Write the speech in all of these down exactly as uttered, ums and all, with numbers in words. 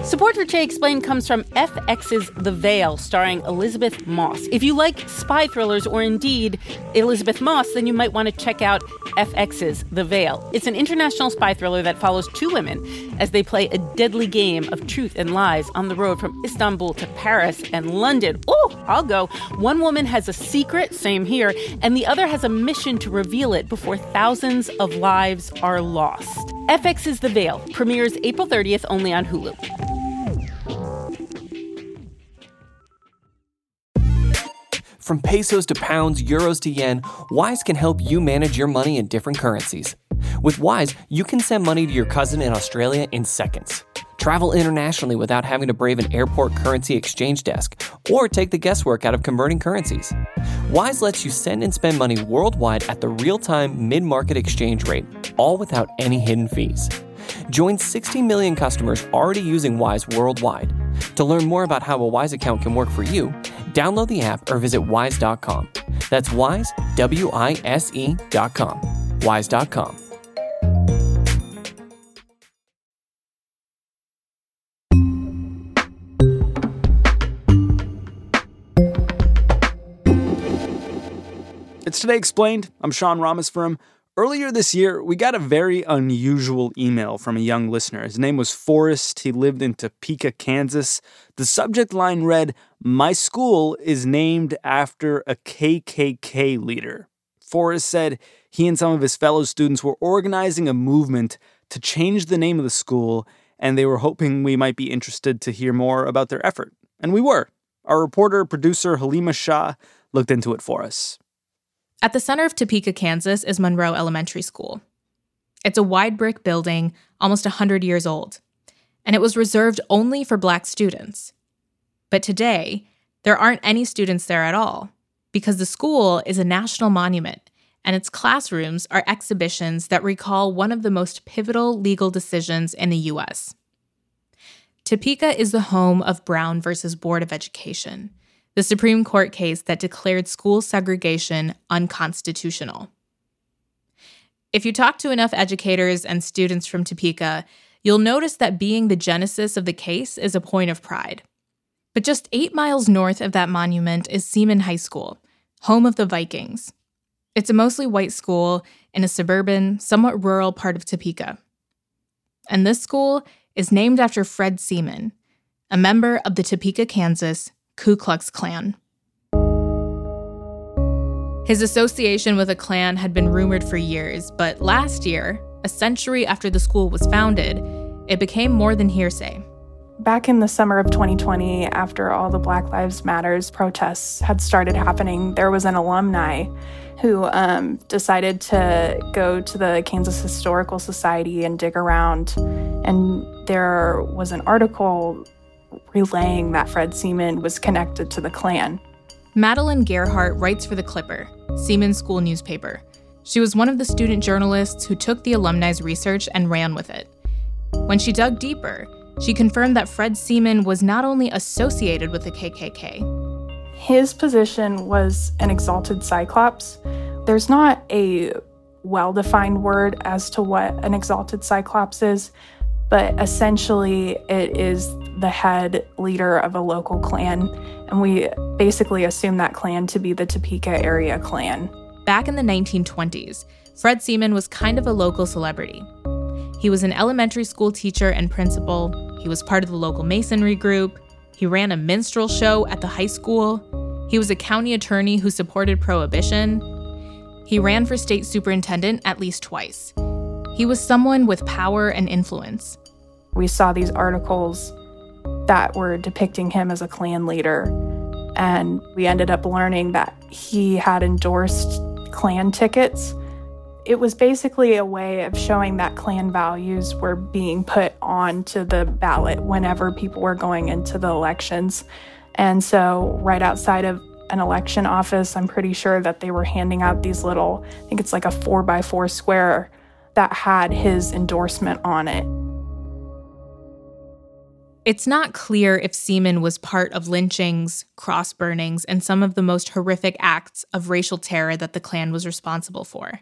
Support for Che Explained comes from F X's The Veil, starring Elizabeth Moss. If you like spy thrillers or indeed Elizabeth Moss, then you might want to check out F X's The Veil. It's an international spy thriller that follows two women as they play a deadly game of truth and lies on the road from Istanbul to Paris and London. Oh, I'll go. One woman has a secret, same here, and the other has a mission to reveal it before thousands of lives are lost. F X's The Veil premieres April thirtieth only on Hulu. From pesos to pounds, euros to yen, Wise can help you manage your money in different currencies. With Wise, you can send money to your cousin in Australia in seconds. Travel internationally without having to brave an airport currency exchange desk or take the guesswork out of converting currencies. Wise lets you send and spend money worldwide at the real-time mid-market exchange rate, all without any hidden fees. Join sixty million customers already using Wise worldwide. To learn more about how a Wise account can work for you, download the app or visit wise dot com. That's Wise, W I S E dot com. wise dot com. It's Today Explained. I'm Sean Rameswaram. Earlier this year, we got a very unusual email from a young listener. His name was Forrest. He lived in Topeka, Kansas. The subject line read, "My school is named after a K K K leader." Forrest said he and some of his fellow students were organizing a movement to change the name of the school, and they were hoping we might be interested to hear more about their effort. And we were. Our reporter, producer Halima Shah, looked into it for us. At the center of Topeka, Kansas is Monroe Elementary School. It's a wide brick building, almost one hundred years old, and it was reserved only for Black students. But today, there aren't any students there at all, because the school is a national monument, and its classrooms are exhibitions that recall one of the most pivotal legal decisions in the U S. Topeka is the home of Brown versus Board of Education, the Supreme Court case that declared school segregation unconstitutional. If you talk to enough educators and students from Topeka, you'll notice that being the genesis of the case is a point of pride. But just eight miles north of that monument is Seaman High School, home of the Vikings. It's a mostly white school in a suburban, somewhat rural part of Topeka. And this school is named after Fred Seaman, a member of the Topeka, Kansas Ku Klux Klan. His association with the Klan had been rumored for years, but last year, a century after the school was founded, it became more than hearsay. Back in the summer of twenty twenty, after all the Black Lives Matters protests had started happening, there was an alumni who um, decided to go to the Kansas Historical Society and dig around. And there was an article relaying that Fred Seaman was connected to the Klan. Madeline Gerhart writes for The Clipper, Seaman's school newspaper. She was one of the student journalists who took the alumni's research and ran with it. When she dug deeper, she confirmed that Fred Seaman was not only associated with the K K K. His position was an exalted cyclops. There's not a well-defined word as to what an exalted cyclops is, but essentially it is the head leader of a local clan, and we basically assume that clan to be the Topeka area clan. Back in the nineteen twenties, Fred Seaman was kind of a local celebrity. He was an elementary school teacher and principal. He was part of the local masonry group. He ran a minstrel show at the high school. He was a county attorney who supported prohibition. He ran for state superintendent at least twice. He was someone with power and influence. We saw these articles that were depicting him as a Klan leader, and we ended up learning that he had endorsed Klan tickets. It was basically a way of showing that Klan values were being put onto the ballot whenever people were going into the elections. And so right outside of an election office, I'm pretty sure that they were handing out these little, I think it's like a four by four square that had his endorsement on it. It's not clear if Seaman was part of lynchings, cross burnings, and some of the most horrific acts of racial terror that the Klan was responsible for.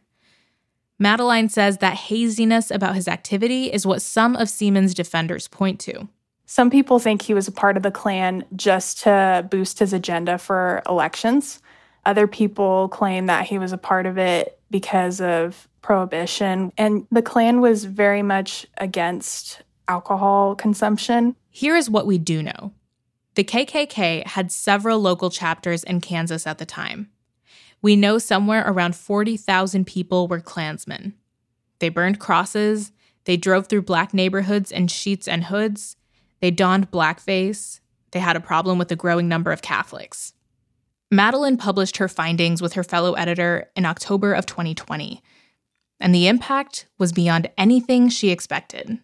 Madeline says that haziness about his activity is what some of Seaman's defenders point to. Some people think he was a part of the Klan just to boost his agenda for elections. Other people claim that he was a part of it because of Prohibition. And the Klan was very much against alcohol consumption. Here is what we do know. The K K K had several local chapters in Kansas at the time. We know somewhere around forty thousand people were Klansmen. They burned crosses, they drove through black neighborhoods in sheets and hoods, they donned blackface, they had a problem with the growing number of Catholics. Madeline published her findings with her fellow editor in October of twenty twenty, and the impact was beyond anything she expected.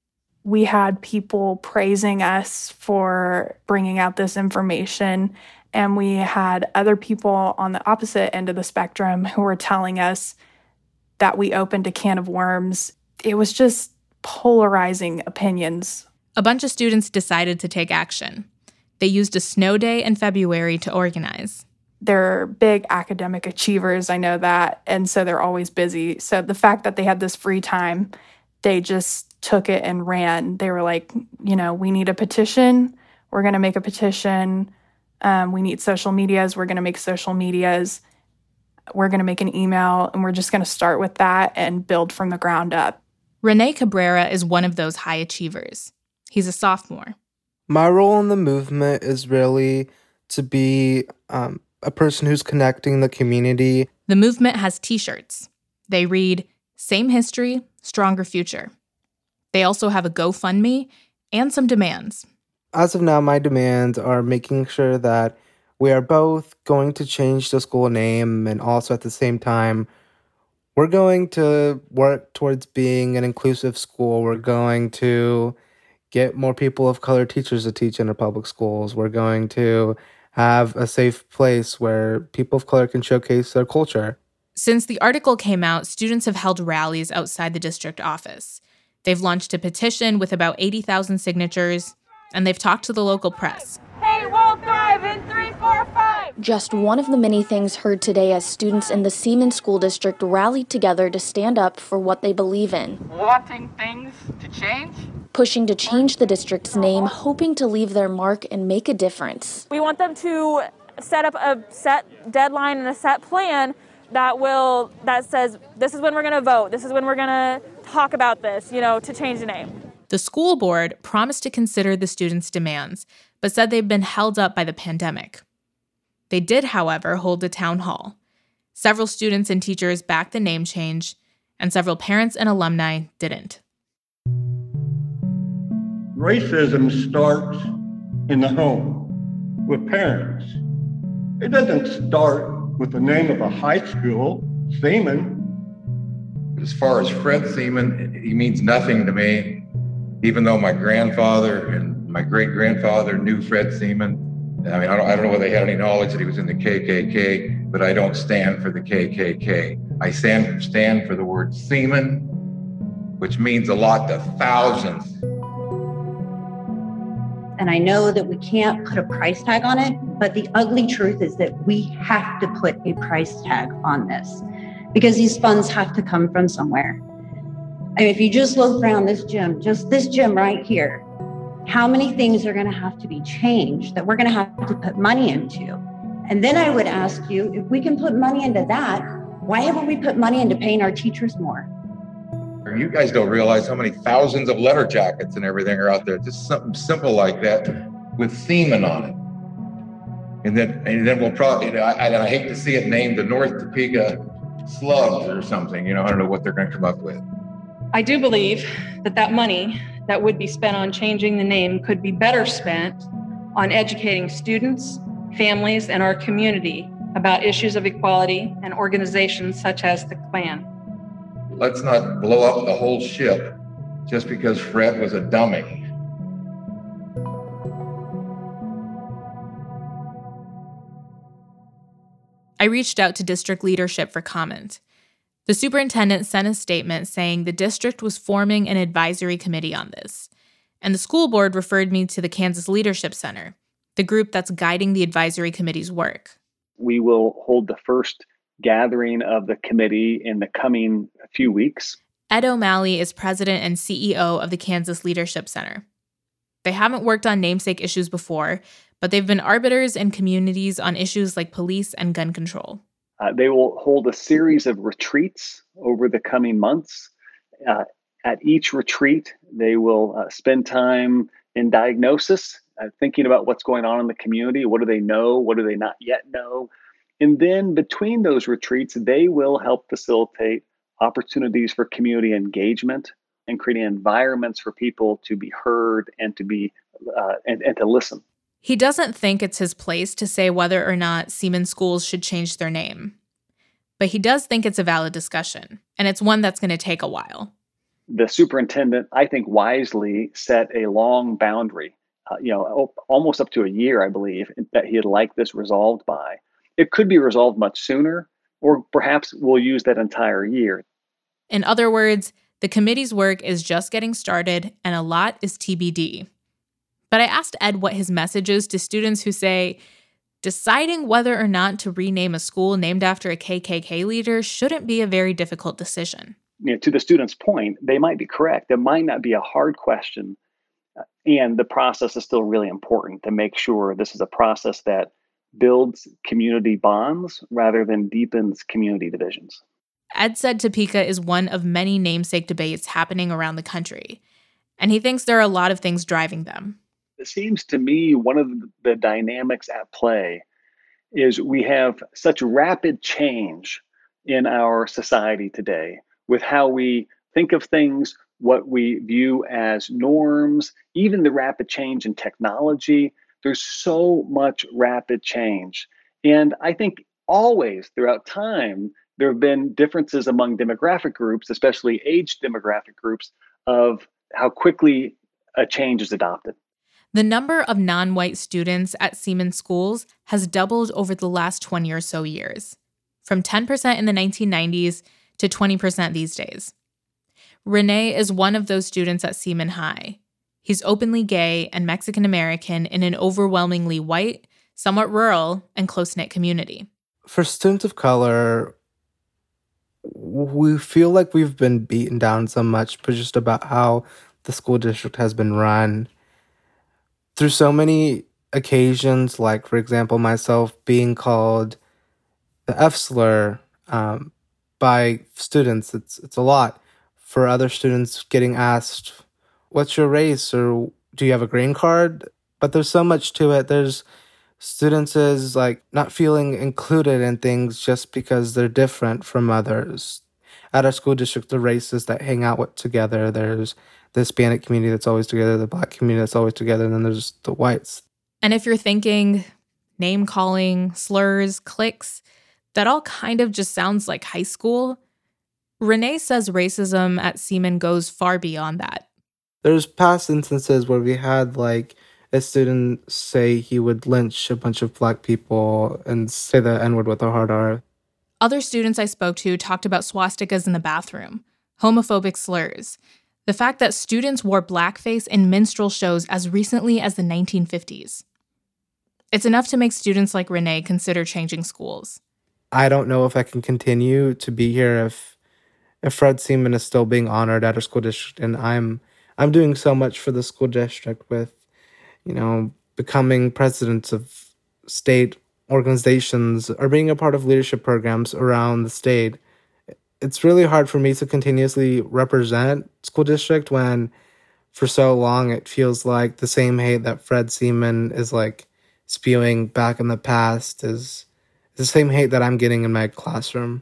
We had people praising us for bringing out this information, and we had other people on the opposite end of the spectrum who were telling us that we opened a can of worms. It was just polarizing opinions. A bunch of students decided to take action. They used a snow day in February to organize. They're big academic achievers, I know that, and so they're always busy. So the fact that they had this free time, they just took it and ran. They were like, you know, we need a petition. We're going to make a petition. Um, we need social medias. We're going to make social medias. We're going to make an email, and we're just going to start with that and build from the ground up. Rene Cabrera is one of those high achievers. He's a sophomore. My role in the movement is really to be um, a person who's connecting the community. The movement has T-shirts. They read, "Same history, stronger future." They also have a GoFundMe and some demands. As of now, my demands are making sure that we are both going to change the school name, and also at the same time, we're going to work towards being an inclusive school. We're going to get more people of color teachers to teach in our public schools. We're going to have a safe place where people of color can showcase their culture. Since the article came out, students have held rallies outside the district office. They've launched a petition with about eighty thousand signatures, and they've talked to the local press. Hey, we'll thrive in three, four, five. Just one of the many things heard today as students in the Seaman School District rallied together to stand up for what they believe in. Wanting things to change? Pushing to change the district's name, hoping to leave their mark and make a difference. We want them to set up a set deadline and a set plan that will, that says, this is when we're going to vote, this is when we're going to talk about this, you know, to change the name. The school board promised to consider the students' demands, but said they've been held up by the pandemic. They did, however, hold a town hall. Several students and teachers backed the name change, and several parents and alumni didn't. Racism starts in the home, with parents. It doesn't start with the name of a high school, Seaman. As far as Fred Seaman, he means nothing to me, even though my grandfather and my great-grandfather knew Fred Seaman. I mean, I don't, I don't know whether they had any knowledge that he was in the K K K, but I don't stand for the K K K. I stand, stand for the word Seaman, which means a lot to thousands. And I know that we can't put a price tag on it, but the ugly truth is that we have to put a price tag on this because these funds have to come from somewhere. I mean, if you just look around this gym, just this gym right here, how many things are going to have to be changed that we're going to have to put money into? And then I would ask you, if we can put money into that, why haven't we put money into paying our teachers more? You guys don't realize how many thousands of letter jackets and everything are out there. Just something simple like that with Seaman on it. And then and then we'll probably, you know, I, and I hate to see it named the North Topeka Slugs or something. You know, I don't know what they're going to come up with. I do believe that that money that would be spent on changing the name could be better spent on educating students, families, and our community about issues of equality and organizations such as the Klan. Let's not blow up the whole ship just because Fred was a dummy. I reached out to district leadership for comment. The superintendent sent a statement saying the district was forming an advisory committee on this, and the school board referred me to the Kansas Leadership Center, the group that's guiding the advisory committee's work. We will hold the first gathering of the committee in the coming few weeks. Ed O'Malley is president and C E O of the Kansas Leadership Center. They haven't worked on namesake issues before, but they've been arbiters in communities on issues like police and gun control. Uh, they will hold a series of retreats over the coming months. Uh, at each retreat, they will uh, spend time in diagnosis, uh, thinking about what's going on in the community. What do they know? What do they not yet know? And then between those retreats, they will help facilitate opportunities for community engagement and creating environments for people to be heard and to be uh, and, and to listen. He doesn't think it's his place to say whether or not Seaman schools should change their name. But he does think it's a valid discussion, and it's one that's going to take a while. The superintendent, I think, wisely set a long boundary, uh, you know, almost up to a year, I believe, that he'd like this resolved by. It could be resolved much sooner, or perhaps we'll use that entire year. In other words, the committee's work is just getting started, and a lot is T B D. But I asked Ed what his message is to students who say, deciding whether or not to rename a school named after a K K K leader shouldn't be a very difficult decision. You know, to the student's point, they might be correct. It might not be a hard question. And the process is still really important to make sure this is a process that builds community bonds rather than deepens community divisions. Ed said Topeka is one of many namesake debates happening around the country, and he thinks there are a lot of things driving them. It seems to me one of the dynamics at play is we have such rapid change in our society today with how we think of things, what we view as norms, even the rapid change in technology. There's so much rapid change. And I think always throughout time, there have been differences among demographic groups, especially age demographic groups, of how quickly a change is adopted. The number of non-white students at Seaman schools has doubled over the last twenty or so years, from ten percent in the nineteen nineties to twenty percent these days. Renee is one of those students at Seaman High. He's openly gay and Mexican-American in an overwhelmingly white, somewhat rural, and close-knit community. For students of color, we feel like we've been beaten down so much but just about how the school district has been run. Through so many occasions, like, for example, myself being called the F slur um, by students, it's it's a lot. For other students getting asked, what's your race, or do you have a green card? But there's so much to it. There's students is like not feeling included in things just because they're different from others. At our school district, the races that hang out with together, there's the Hispanic community that's always together, the Black community that's always together, and then there's the whites. And if you're thinking name-calling, slurs, cliques, that all kind of just sounds like high school. Renee says racism at Seaman goes far beyond that. There's past instances where we had, like, a student say he would lynch a bunch of Black people and say the N-word with a hard R. Other students I spoke to talked about swastikas in the bathroom, homophobic slurs, the fact that students wore blackface in minstrel shows as recently as the nineteen fifties. It's enough to make students like Renee consider changing schools. I don't know if I can continue to be here if if Fred Seaman is still being honored at our school district, and I'm I'm doing so much for the school district with, you know, becoming presidents of state organizations or being a part of leadership programs around the state. It's really hard for me to continuously represent school district when for so long it feels like the same hate that Fred Seaman is like spewing back in the past is the same hate that I'm getting in my classroom.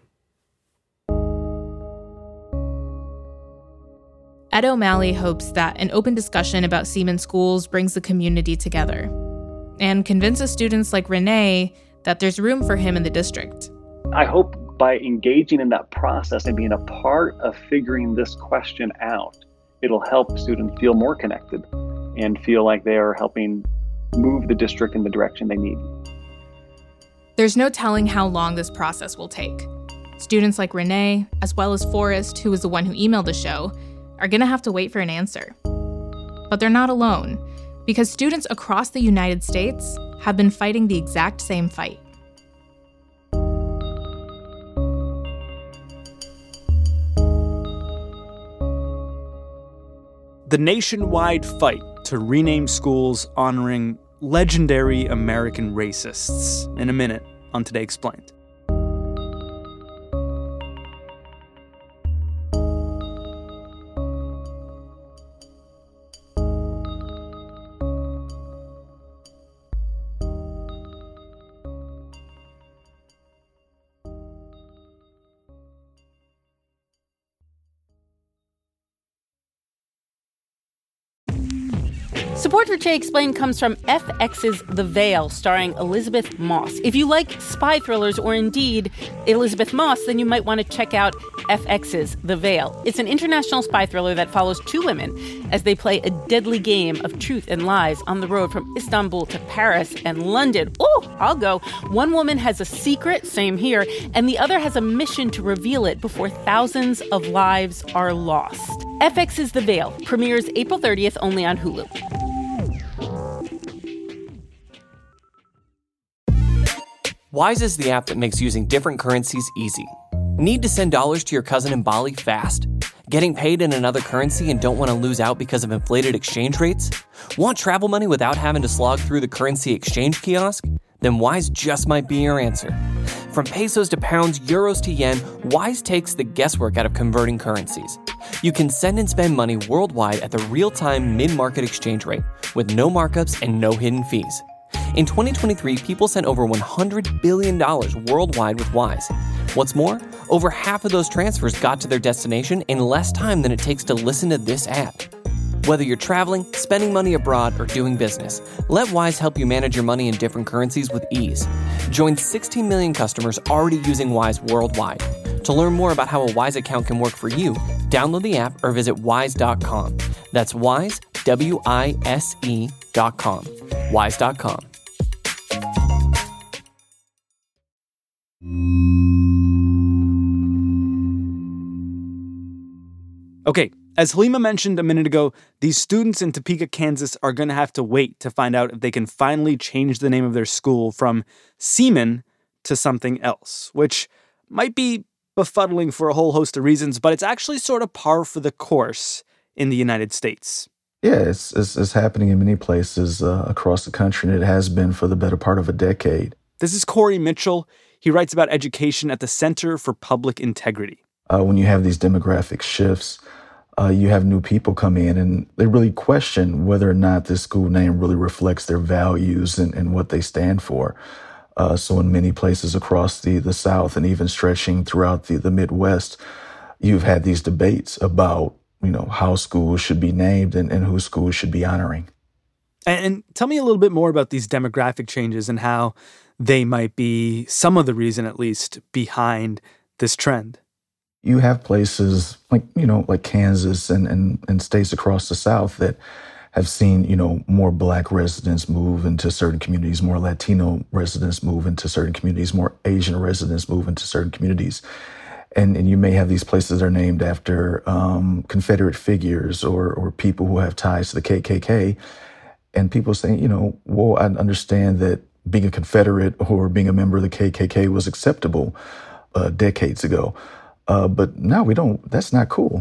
Ed O'Malley hopes that an open discussion about Seaman schools brings the community together and convinces students like Renee that there's room for him in the district. I hope by engaging in that process and being a part of figuring this question out, it'll help students feel more connected and feel like they are helping move the district in the direction they need. There's no telling how long this process will take. Students like Renee, as well as Forrest, who was the one who emailed the show, are going to have to wait for an answer. But they're not alone, because students across the United States have been fighting the exact same fight. The nationwide fight to rename schools honoring legendary American racists in a minute on Today Explained. Support for Today Explained comes from F X's The Veil, starring Elizabeth Moss. If you like spy thrillers or indeed Elizabeth Moss, then you might want to check out F X's The Veil. It's an international spy thriller that follows two women as they play a deadly game of truth and lies on the road from Istanbul to Paris and London. Oh, I'll go. One woman has a secret, same here, and the other has a mission to reveal it before thousands of lives are lost. F X's The Veil premieres April thirtieth only on Hulu. Wise is the app that makes using different currencies easy. Need to send dollars to your cousin in Bali fast? Getting paid in another currency and don't want to lose out because of inflated exchange rates? Want travel money without having to slog through the currency exchange kiosk? Then Wise just might be your answer. From pesos to pounds, euros to yen, Wise takes the guesswork out of converting currencies. You can send and spend money worldwide at the real-time mid-market exchange rate with no markups and no hidden fees. In twenty twenty-three, people sent over one hundred billion dollars worldwide with Wise. What's more, over half of those transfers got to their destination in less time than it takes to listen to this ad. Whether you're traveling, spending money abroad, or doing business, let Wise help you manage your money in different currencies with ease. Join sixteen million customers already using Wise worldwide. To learn more about how a Wise account can work for you, download the app or visit wise dot com. That's Wise, W I S E dot com. wise dot com. Okay, as Halima mentioned a minute ago, these students in Topeka, Kansas are going to have to wait to find out if they can finally change the name of their school from Seaman to something else, which might be befuddling for a whole host of reasons, but it's actually sort of par for the course in the United States. Yeah, it's, it's, it's happening in many places uh, across the country, and it has been for the better part of a decade. This is Corey Mitchell. He writes about education at the Center for Public Integrity. Uh, when you have these demographic shifts, uh, you have new people come in, and they really question whether or not this school name really reflects their values and, and what they stand for. Uh, so in many places across the, the South and even stretching throughout the, the Midwest, you've had these debates about, you know, how schools should be named and, and who schools should be honoring. And, and tell me a little bit more about these demographic changes and how they might be some of the reason, at least, behind this trend. You have places like, you know, like Kansas and, and, and states across the South that have seen, you know, more Black residents move into certain communities, more Latino residents move into certain communities, more Asian residents move into certain communities. And, and you may have these places that are named after um, Confederate figures or, or people who have ties to the K K K. And people saying, you know, well, I understand that being a Confederate or being a member of the K K K was acceptable uh, decades ago. Uh, but now we don't, that's not cool.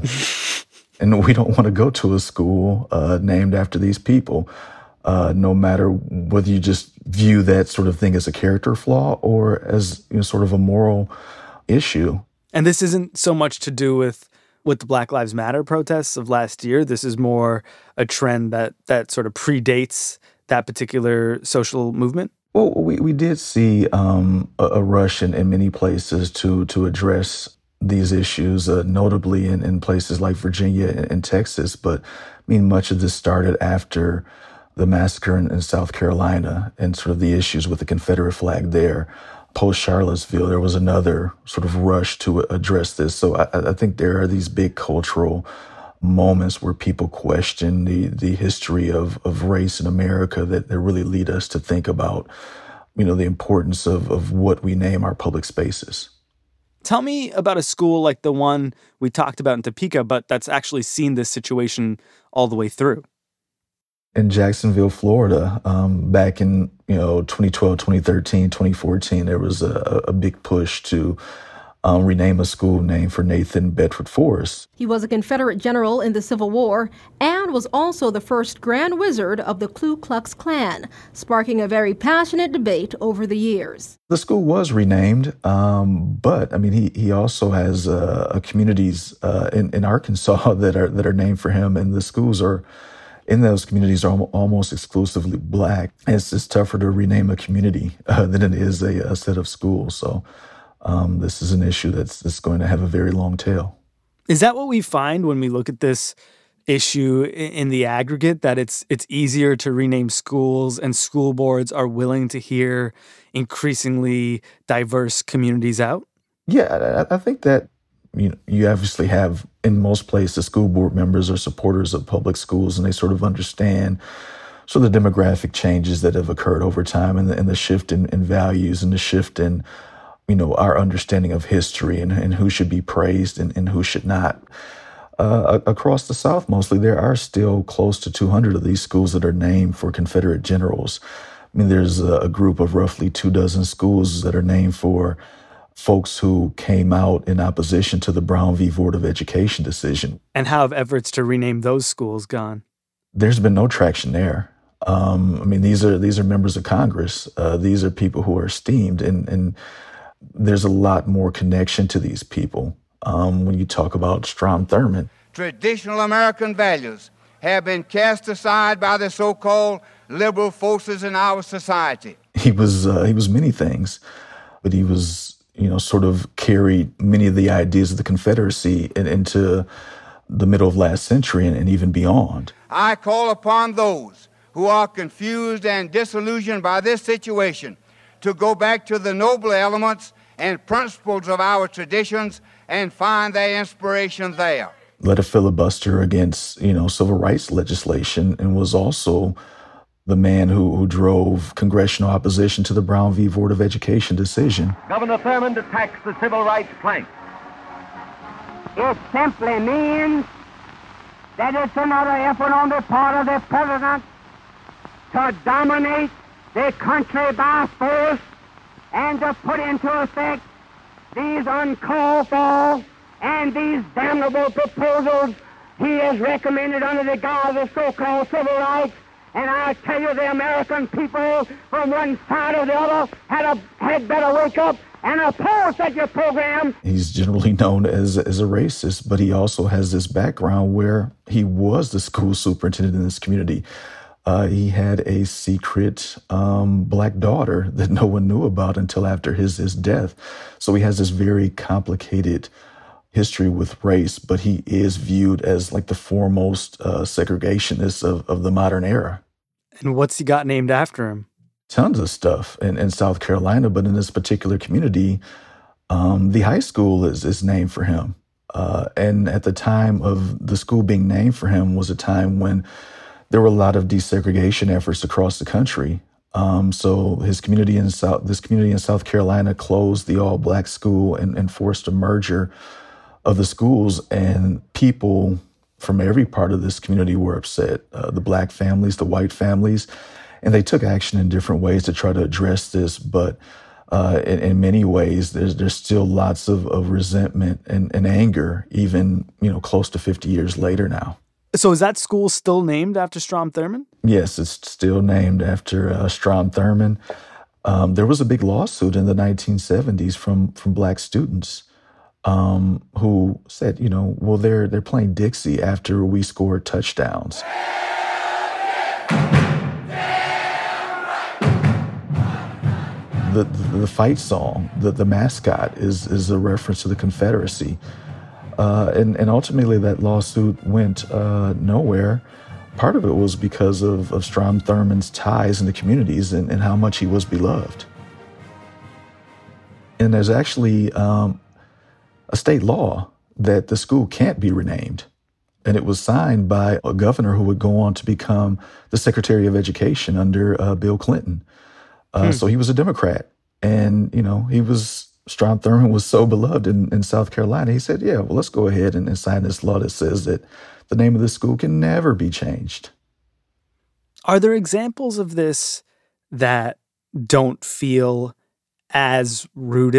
And we don't want to go to a school uh, named after these people, uh, no matter whether you just view that sort of thing as a character flaw or as, you know, sort of a moral issue. And this isn't so much to do with with the Black Lives Matter protests of last year. This is more a trend that that sort of predates that particular social movement. Well, we, we did see um, a, a rush in, in many places to to address these issues, uh, notably in, in places like Virginia and, and Texas. But I mean, much of this started after the massacre in, in South Carolina and sort of the issues with the Confederate flag there. Post Charlottesville, there was another sort of rush to address this. So I, I think there are these big cultural moments where people question the the history of, of race in America that, that really lead us to think about, you know, the importance of, of what we name our public spaces. Tell me about a school like the one we talked about in Topeka, but that's actually seen this situation all the way through. In Jacksonville, Florida, um, back in, you know, twenty twelve, twenty thirteen, twenty fourteen, there was a, a big push to um, rename a school named for Nathan Bedford Forrest. He was a Confederate general in the Civil War and was also the first Grand Wizard of the Ku Klux Klan, sparking a very passionate debate over the years. The school was renamed, um, but I mean, he he also has uh, a communities uh, in in Arkansas that are that are named for him, and the schools are in those communities are almost exclusively Black. It's just tougher to rename a community uh, than it is a, a set of schools. So. Um, this is an issue that's, that's going to have a very long tail. Is that what we find when we look at this issue in the aggregate, that it's it's easier to rename schools and school boards are willing to hear increasingly diverse communities out? Yeah, I, I think that you know, you obviously have in most places school board members are supporters of public schools, and they sort of understand sort of the demographic changes that have occurred over time, and the, and the shift in, in values and the shift in you know, our understanding of history and, and who should be praised and, and who should not. Uh, across the South, mostly, there are still close to two hundred of these schools that are named for Confederate generals. I mean, there's a, a group of roughly two dozen schools that are named for folks who came out in opposition to the Brown v. Board of Education decision. And how have efforts to rename those schools gone? There's been no traction there. Um, I mean, these are these are members of Congress. Uh, these are people who are esteemed, and and there's a lot more connection to these people um, when you talk about Strom Thurmond. Traditional American values have been cast aside by the so-called liberal forces in our society. He was uh, he was many things, but he was you know sort of carried many of the ideas of the Confederacy in, into the middle of last century and, and even beyond. I call upon those who are confused and disillusioned by this situation to go back to the noble elements and principles of our traditions and find their inspiration there. Led a filibuster against, you know, civil rights legislation, and was also the man who, who drove congressional opposition to the Brown v. Board of Education decision. Governor Thurmond attacks the civil rights plank. It simply means that it's another effort on the part of the president to dominate the country by force and to put into effect these uncalled for and these damnable proposals he has recommended under the guise of so-called civil rights. And I tell you, the American people from one side or the other had, a, had better wake up and oppose such a program. He's generally known as, as a racist, but he also has this background where he was the school superintendent in this community. Uh, he had a secret um, Black daughter that no one knew about until after his, his death. So he has this very complicated history with race, but he is viewed as like the foremost uh, segregationist of, of the modern era. And what's he got named after him? Tons of stuff in, in South Carolina, but in this particular community, um, the high school is, is named for him. Uh, and at the time of the school being named for him was a time when there were a lot of desegregation efforts across the country. Um, so his community in South, this community in South Carolina closed the all-Black school and, and forced a merger of the schools, and people from every part of this community were upset. Uh, the Black families, the white families, and they took action in different ways to try to address this. But uh, in, in many ways, there's there's still lots of, of resentment and, and anger, even you know close to fifty years later now. So is that school still named after Strom Thurmond? Yes, it's still named after uh, Strom Thurmond. Um, there was a big lawsuit in the nineteen seventies from from Black students um, who said, you know, well, they're they're playing Dixie after we scored touchdowns. The, the the fight song, the the mascot is is a reference to the Confederacy. Uh, and, and ultimately that lawsuit went uh, nowhere. Part of it was because of, of Strom Thurmond's ties in the communities and, and how much he was beloved. And there's actually um, a state law that the school can't be renamed. And it was signed by a governor who would go on to become the Secretary of Education under uh, Bill Clinton. Uh, hmm. So he was a Democrat. And, you know, he was... Strom Thurmond was so beloved in, in South Carolina, he said, yeah, well, let's go ahead and, and sign this law that says that the name of the school can never be changed. Are there examples of this that don't feel as rooted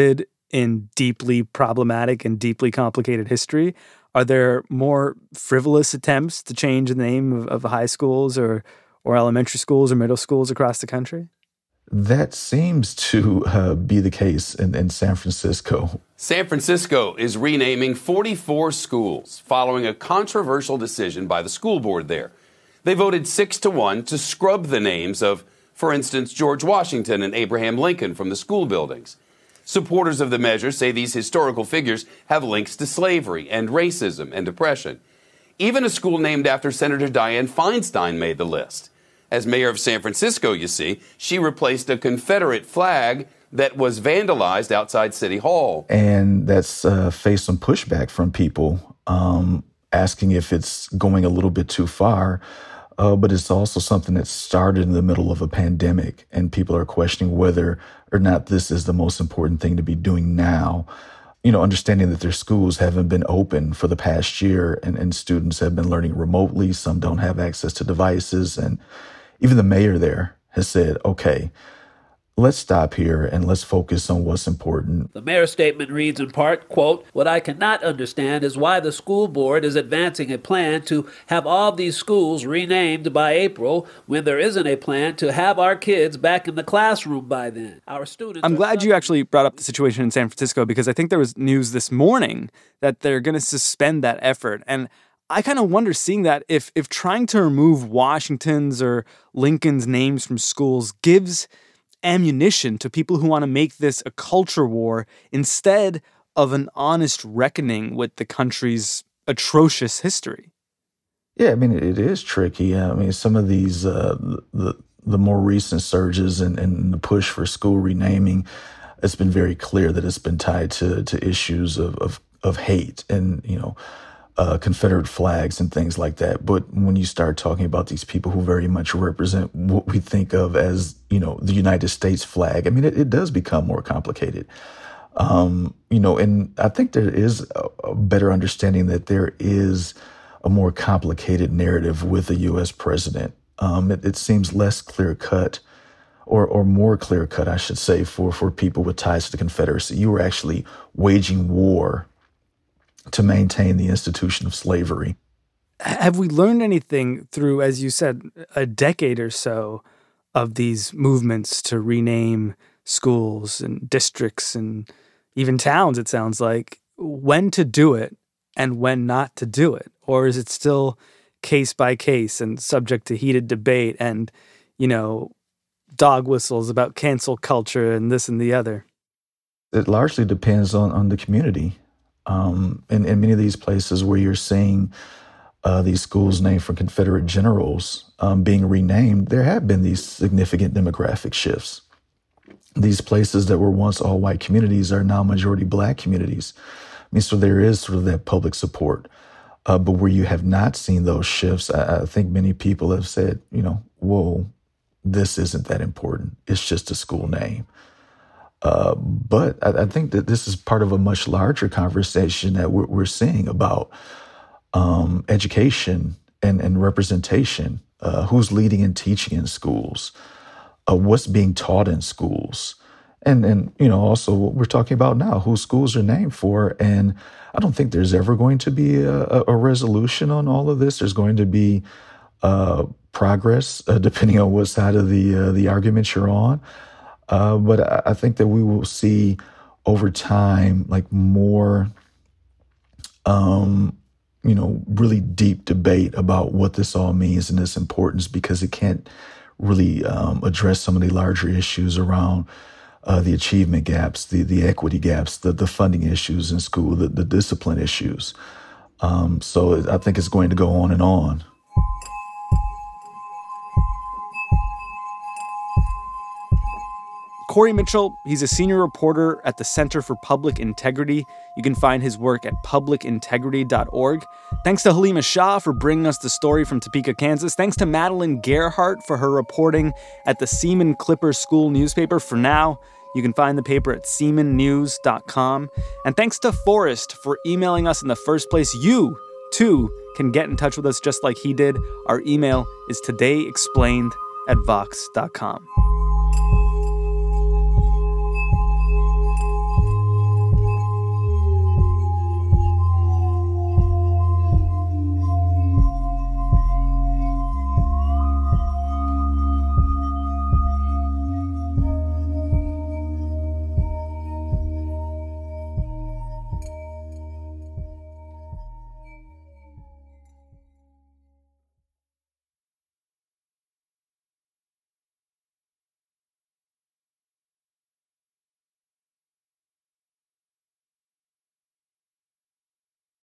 in deeply problematic and deeply complicated history. Are there more frivolous attempts to change the name of, of high schools or, or elementary schools or middle schools across the country? That seems to uh, be the case in, in San Francisco. San Francisco is renaming forty-four schools following a controversial decision by the school board there. They voted six to one to scrub the names of, for instance, George Washington and Abraham Lincoln from the school buildings. Supporters of the measure say these historical figures have links to slavery and racism and oppression. Even a school named after Senator Dianne Feinstein made the list. As mayor of San Francisco, you see, she replaced a Confederate flag that was vandalized outside City Hall. And that's uh, faced some pushback from people um, asking if it's going a little bit too far. Uh, but it's also something that started in the middle of a pandemic, and people are questioning whether or not this is the most important thing to be doing now. You know, understanding that their schools haven't been open for the past year, and, and students have been learning remotely. Some don't have access to devices. And even the mayor there has said, okay, let's stop here and let's focus on what's important. The mayor's statement reads in part, quote, "What I cannot understand is why the school board is advancing a plan to have all these schools renamed by April when there isn't a plan to have our kids back in the classroom by then. Our students." I'm glad you actually brought up the situation in San Francisco, because I think there was news this morning that they're going to suspend that effort. And I kind of wonder, seeing that, if if trying to remove Washington's or Lincoln's names from schools gives ammunition to people who want to make this a culture war instead of an honest reckoning with the country's atrocious history. Yeah, I mean, it is tricky. I mean, some of these, uh, the the more recent surges and, and the push for school renaming, it's been very clear that it's been tied to to issues of of, of hate and, you know, uh, Confederate flags and things like that. But when you start talking about these people who very much represent what we think of as, you know, the United States flag, I mean, it, it does become more complicated. Um, you know, and I think there is a, a better understanding that there is a more complicated narrative with the U S president. Um, it, it seems less clear-cut, or or more clear-cut, I should say, for, for people with ties to the Confederacy. You were actually waging war to maintain the institution of slavery. Have we learned anything through, as you said, a decade or so of these movements to rename schools and districts and even towns, it sounds like, when to do it and when not to do it? Or is it still case by case and subject to heated debate and, you know, dog whistles about cancel culture and this and the other? It largely depends on, on the community. Um, in, in many of these places where you're seeing uh, these schools named for Confederate generals um, being renamed, there have been these significant demographic shifts. These places that were once all white communities are now majority black communities. I mean, so there is sort of that public support. Uh, but where you have not seen those shifts, I, I think many people have said, you know, whoa, this isn't that important. It's just a school name. Uh, but I, I think that this is part of a much larger conversation that we're, we're seeing about um, education and, and representation, uh, who's leading and teaching in schools, uh, what's being taught in schools, and, and you know, also what we're talking about now, who schools are named for. And I don't think there's ever going to be a, a resolution on all of this. There's going to be uh, progress, uh, depending on what side of the uh, the argument you're on. Uh, but I think that we will see over time, like more, um, you know, really deep debate about what this all means and its importance, because it can't really um, address some of the larger issues around uh, the achievement gaps, the the equity gaps, the the funding issues in school, the, the discipline issues. Um, so I think it's going to go on and on. Corey Mitchell, he's a senior reporter at the Center for Public Integrity. You can find his work at public integrity dot org. Thanks to Halima Shah for bringing us the story from Topeka, Kansas. Thanks to Madeline Gerhardt for her reporting at the Seaman Clipper School newspaper. For now, you can find the paper at seaman news dot com. And thanks to Forrest for emailing us in the first place. You, too, can get in touch with us just like he did. Our email is todayexplained at vox dot com.